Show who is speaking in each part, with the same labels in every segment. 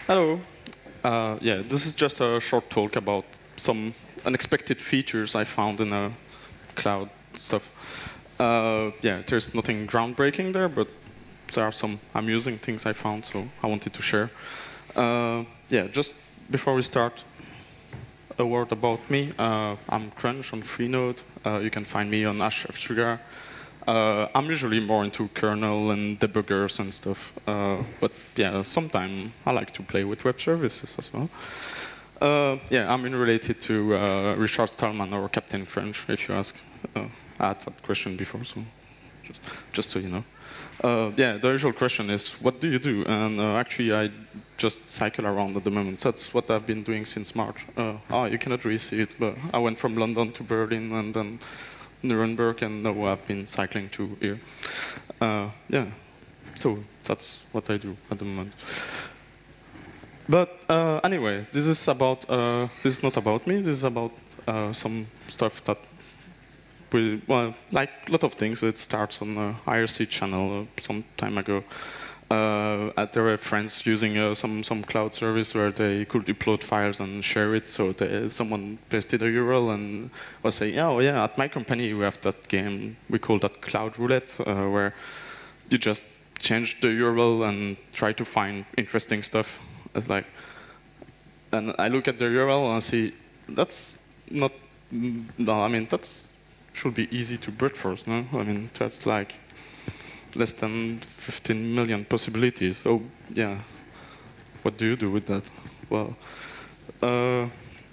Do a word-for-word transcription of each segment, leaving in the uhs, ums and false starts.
Speaker 1: Hello. Uh, yeah, this is just a short talk about some unexpected features I found in a cloud stuff. Uh, yeah, there's nothing groundbreaking there, but there are some amusing things I found, so I wanted to share. Uh, yeah, just before we start, a word about me. Uh, I'm Crunch on Freenode. Uh, you can find me on Hrefsugar. Uh, I'm usually more into kernel and debuggers and stuff. Uh, but yeah, sometimes I like to play with web services as well. Uh, yeah, I'm related to uh, Richard Stallman or Captain Crunch, if you ask. Uh, I had that question before, so just, just so you know. Uh, yeah, the usual question is, what do you do? And uh, actually, I just cycle around at the moment. That's what I've been doing since March. Uh, oh, you cannot really see it, but I went from London to Berlin and then Nuremberg, and now I've been cycling to here. Uh, yeah, so that's what I do at the moment. But uh, anyway, this is about. Uh, this is not about me. This is about uh, some stuff that, we, well, like a lot of things. It starts on the I R C channel uh, some time ago. Uh, there were friends using uh, some some cloud service where they could upload files and share it. So they, someone pasted a U R L and was saying, "Oh yeah, at my company we have that game. We call that Cloud Roulette, uh, where you just change the U R L and try to find interesting stuff." It's like, and I look at the U R L and I see that's not. No, I mean that's should be easy to brute force. No, I mean that's like less than fifteen million possibilities. So yeah, what do you do with that? Well, uh,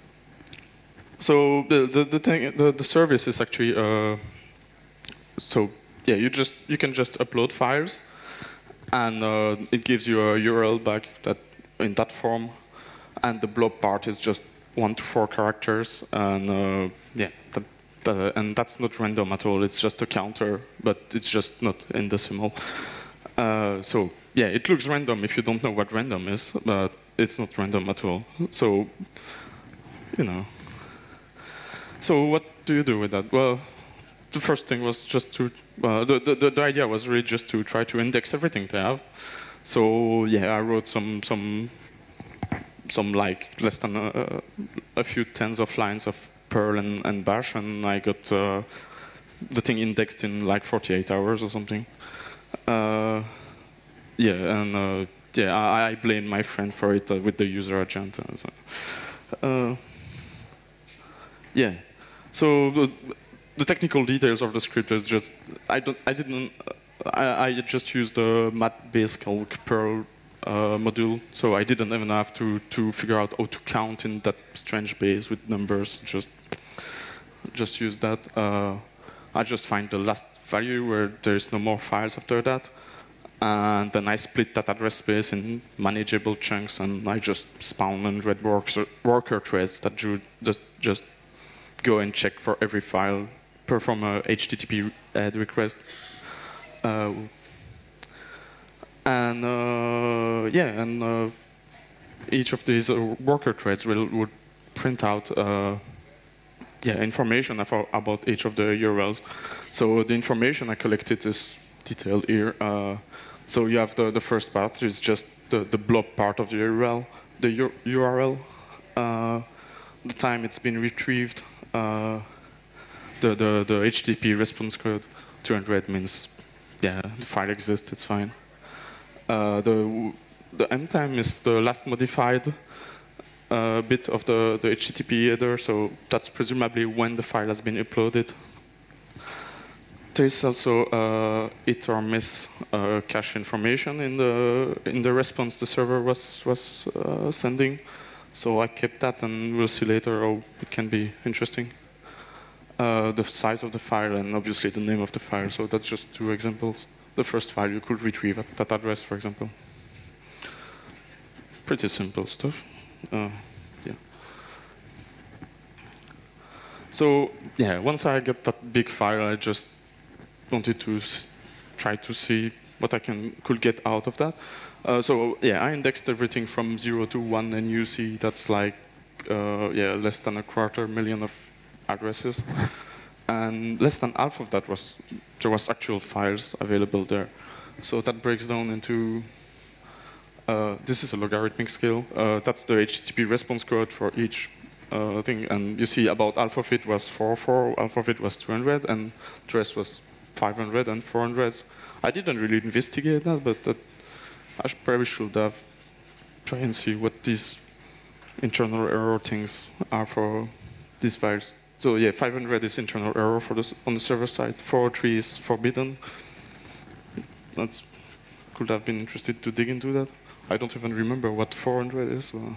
Speaker 1: so the the the, thing, the the service is actually uh, so yeah, you just you can just upload files, and uh, it gives you a U R L back that in that form, and the blob part is just one to four characters, and uh, yeah. The, Uh, and that's not random at all. It's just a counter, but it's just not in decimal. Uh, so yeah, it looks random if you don't know what random is, but it's not random at all. So, you know. So what do you do with that? Well, the first thing was just to, uh, the, the, the idea was really just to try to index everything they have. So yeah, I wrote some, some, some like less than a, a few tens of lines of Perl and, and Bash, and I got uh, the thing indexed in like forty-eight hours or something. Uh, yeah, and uh, yeah, I, I blame my friend for it uh, with the user agent. Uh, so. uh, yeah, so the, the technical details of the script is just I don't I didn't I, I just used the mat base calc Perl Uh, module, so I didn't even have to to figure out how to count in that strange base with numbers. Just just use that. Uh, I just find the last value where there is no more files after that, and then I split that address space in manageable chunks, and I just spawn one hundred worker, worker threads that just just go and check for every file, perform a H T T P add request. Uh, And uh, yeah, and uh, each of these uh, worker threads will would print out uh, yeah information about each of the U R Ls. So the information I collected is detailed here. Uh, so you have the the first part is just the the blob part of the U R L, the U R L, uh, the time it's been retrieved, uh, the the the H T T P response code. two hundred means yeah the file exists, it's fine. Uh, the the M time is the last modified uh, bit of the, the H T T P header, so that's presumably when the file has been uploaded. There is also uh, hit or miss uh, cache information in the in the response the server was was uh, sending, so I kept that, and we'll see later how it can be interesting. Uh, the size of the file and obviously the name of the file. So that's just two examples. The first file you could retrieve at that address, for example. Pretty simple stuff. Uh, yeah. So yeah, once I get that big file, I just wanted to s try to see what I can could get out of that. Uh, so yeah, I indexed everything from zero to one, and you see that's like uh, yeah less than a quarter million of addresses. And less than half of that was, there was actual files available there. So that breaks down into Uh, this is a logarithmic scale. Uh, that's the H T T P response code for each uh, thing. And you see about AlphaFit was four four, AlphaFit was two hundred, and the rest was five hundred and four hundred. I didn't really investigate that, but that I should, probably should have try and see what these internal error things are for these files. So yeah, five hundred is internal error for this on the server side. four oh three is forbidden. That's could have been interested to dig into that. I don't even remember what four hundred is. So.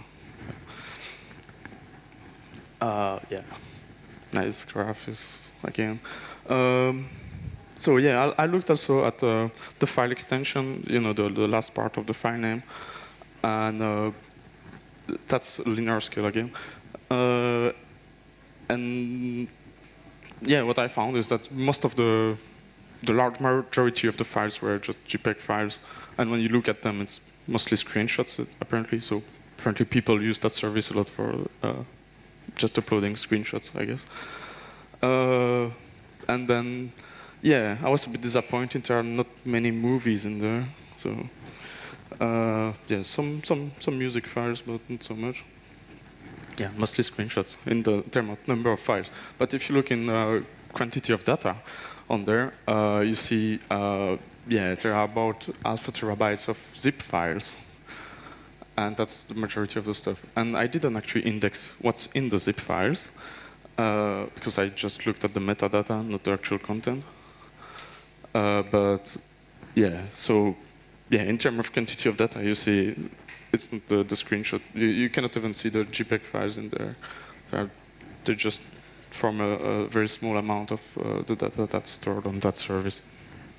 Speaker 1: Uh, yeah, nice graph is again. Um, so yeah, I, I looked also at uh, the file extension. You know, the the last part of the file name, and uh, that's linear scale again. Uh, and yeah, what I found is that most of the the large majority of the files were just JPEG files, and when you look at them, it's mostly screenshots apparently. So apparently people use that service a lot for uh, just uploading screenshots, I guess. Uh, and then, yeah, I was a bit disappointed. There are not many movies in there, so uh, yeah, some some some music files, but not so much. Yeah, mostly screenshots in the term of number of files. But if you look in uh, quantity of data on there, uh, you see, uh, yeah, there are about alpha terabytes of zip files. And that's the majority of the stuff. And I didn't actually index what's in the zip files, uh, because I just looked at the metadata, not the actual content. Uh, but yeah, so yeah, in terms of quantity of data, you see, it's not the, the screenshot. You, you cannot even see the JPEG files in there. They're, they just form a, a very small amount of uh, the data that's stored on that service.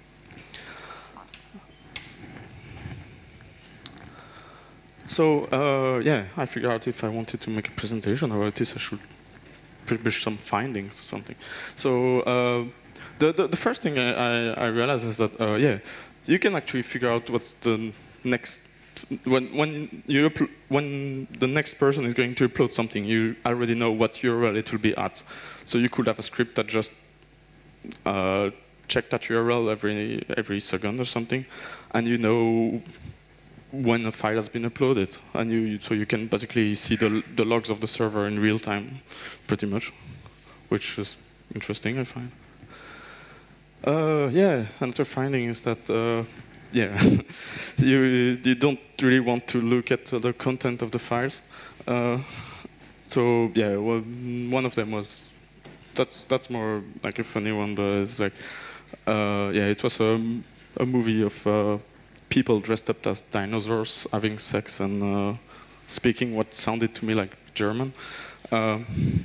Speaker 1: So uh, yeah, I figured out if I wanted to make a presentation about this, I should publish some findings or something. So uh, the, the the first thing I, I, I realized is that uh, yeah, you can actually figure out what's the next when when you when the next person is going to upload something, you already know what U R L it will be at. So you could have a script that just uh, check that U R L every every second or something, and you know when a file has been uploaded, and you so you can basically see the the logs of the server in real time, pretty much, which is interesting, I find. Uh, yeah, another finding is that uh, yeah, you you don't really want to look at the content of the files. Uh, so yeah, well, one of them was that's that's more like a funny one, but it's like uh, yeah, it was a a movie of. Uh, people dressed up as dinosaurs having sex and uh, speaking what sounded to me like German. Uh,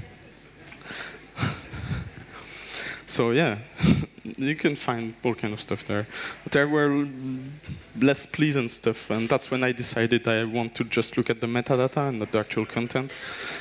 Speaker 1: so yeah, you can find all kind of stuff there. But there were less pleasant stuff, and that's when I decided I want to just look at the metadata and not the actual content.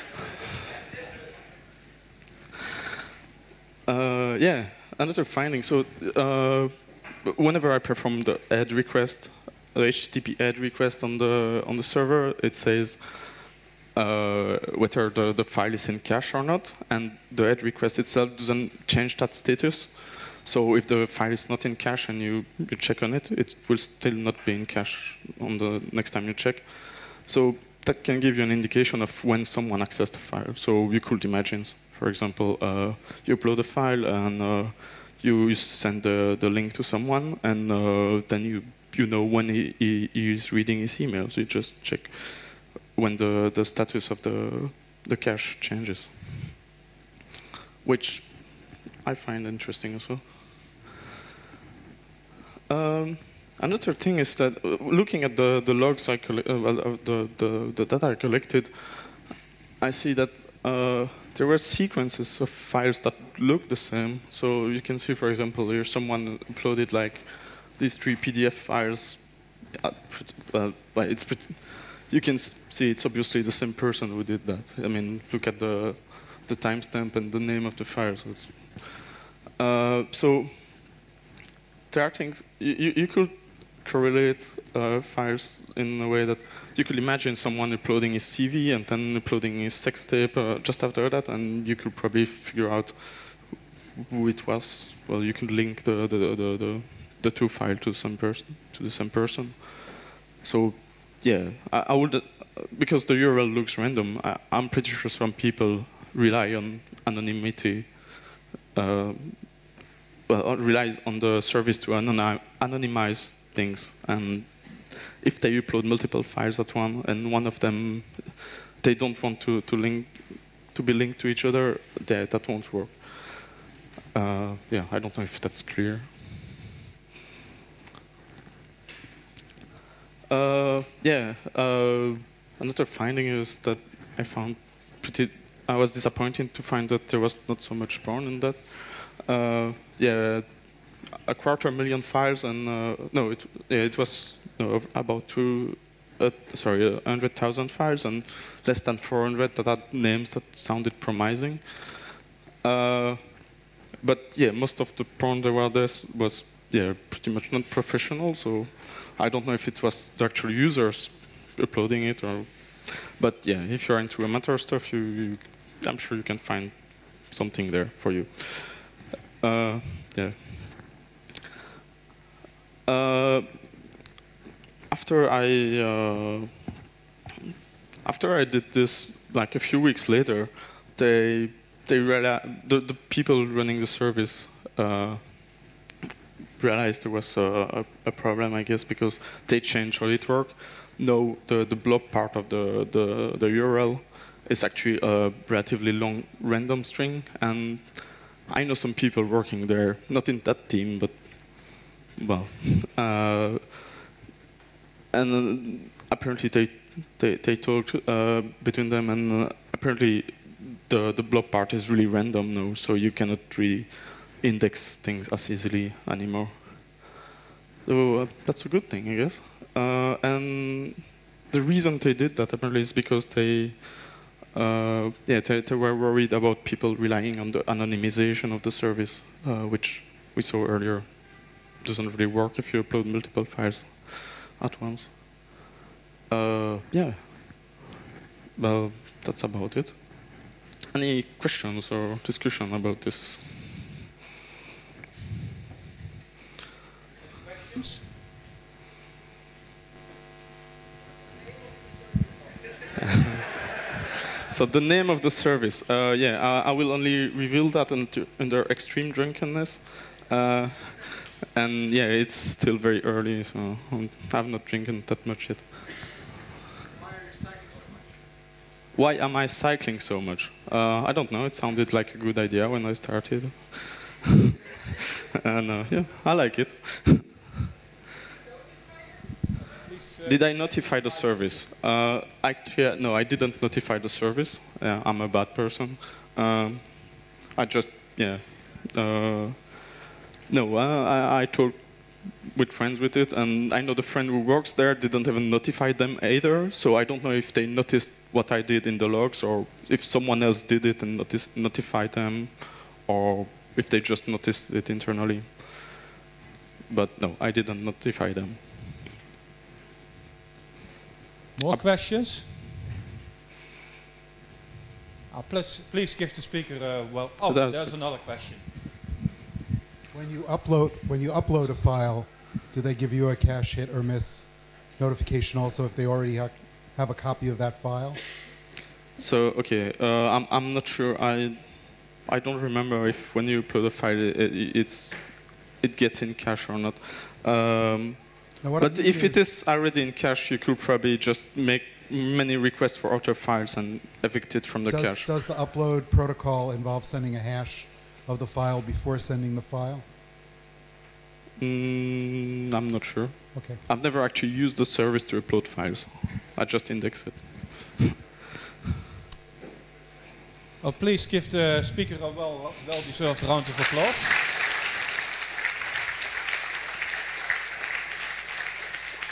Speaker 1: Uh, yeah, another finding. So. Uh, Whenever I perform the add request, the H T T P add request on the on the server, it says uh, whether the, the file is in cache or not, and the add request itself doesn't change that status. So if the file is not in cache and you, you check on it, it will still not be in cache on the next time you check. So that can give you an indication of when someone accessed the file. So you could imagine, for example, uh, you upload a file and uh, you send the, the link to someone, and uh, then you you know when he, he, he is reading his email. So you just check when the, the status of the the cache changes, which I find interesting as well. Um, another thing is that uh, looking at the the logs I coll uh, well, uh, the, the the data I collected, I see that. Uh, There were sequences of files that look the same. So you can see, for example, here someone uploaded like these three P D F files. Well, it's pretty, you can see it's obviously the same person who did that. I mean, look at the the timestamp and the name of the file. So, it's, uh, so there are things you, you could correlate uh, files in a way that you could imagine someone uploading his C V and then uploading his sex tape uh, just after that, and you could probably figure out who it was. Well, you can link the the the, the, the two files to some person to the same person. So yeah, I, I would, uh, because the U R L looks random, I, I'm pretty sure some people rely on anonymity, uh, well, relies on the service to anony anonymize things. And if they upload multiple files at once, and one of them, they don't want to, to link, to be linked to each other, that, that won't work. Uh, yeah, I don't know if that's clear. Uh, yeah, uh, another finding is that I found pretty, I was disappointed to find that there was not so much porn in that. Uh, yeah, a quarter million files, and uh, no, it, yeah, it was no, about two, uh, sorry, a hundred thousand files, and less than four hundred that had names that sounded promising. Uh, but yeah, most of the porn there were there was yeah pretty much not professional, so I don't know if it was the actual users uploading it, or, but yeah, if you're into amateur stuff, you, you I'm sure you can find something there for you. Uh, yeah. Uh, after I uh, after I did this, like a few weeks later, they they realized, the, the people running the service uh, realized there was a, a, a problem, I guess, because they changed how it worked. No, the the blob part of the the, the U R L is actually a relatively long random string, and I know some people working there, not in that team, but well, uh, and uh, apparently they they, they talked uh, between them, and uh, apparently the the blob part is really random now, so you cannot really index things as easily anymore. So uh, that's a good thing, I guess. Uh, and the reason they did that apparently is because they. Uh, yeah, they, they were worried about people relying on the anonymization of the service, uh, which we saw earlier doesn't really work if you upload multiple files at once. Uh, yeah, well, that's about it. Any questions or discussion about this?
Speaker 2: Questions?
Speaker 1: So the name of the service, uh, yeah, uh, I will only reveal that into, under extreme drunkenness. Uh, and yeah, it's still very early, so I'm not drinking that much yet.
Speaker 2: Why are you cycling so much?
Speaker 1: Why am I cycling so much? Uh, I don't know, it sounded like a good idea when I started. And uh, yeah, I like it. Did I notify the service? Uh, actually, no, I didn't notify the service. Yeah, I'm a bad person. Um, I just, yeah. Uh, no, uh, I, I talked with friends with it, and I know the friend who works there didn't even notify them either, so I don't know if they noticed what I did in the logs, or if someone else did it and noticed, notified them, or if they just noticed it internally. But no, I didn't notify them.
Speaker 2: More questions? Uh, please, please give the speaker uh, well. Oh,
Speaker 1: That's
Speaker 2: there's another question.
Speaker 3: When you upload when you upload a file, do they give you a cache hit or miss notification also if they already ha have a copy of that file?
Speaker 1: So okay, uh, I'm I'm not sure. I I don't remember if when you upload a file, it, it, it's it gets in cache or not. Um,
Speaker 3: Now,
Speaker 1: but if it is already in cache, you could probably just make many requests for other files and evict it from the
Speaker 3: does,
Speaker 1: cache.
Speaker 3: Does the upload protocol involve sending a hash of the file before sending the file?
Speaker 1: Mm, I'm not sure.
Speaker 3: Okay.
Speaker 1: I've never actually used the service to upload files. I just index it.
Speaker 2: Oh, please give the speaker a well, well-deserved round of applause.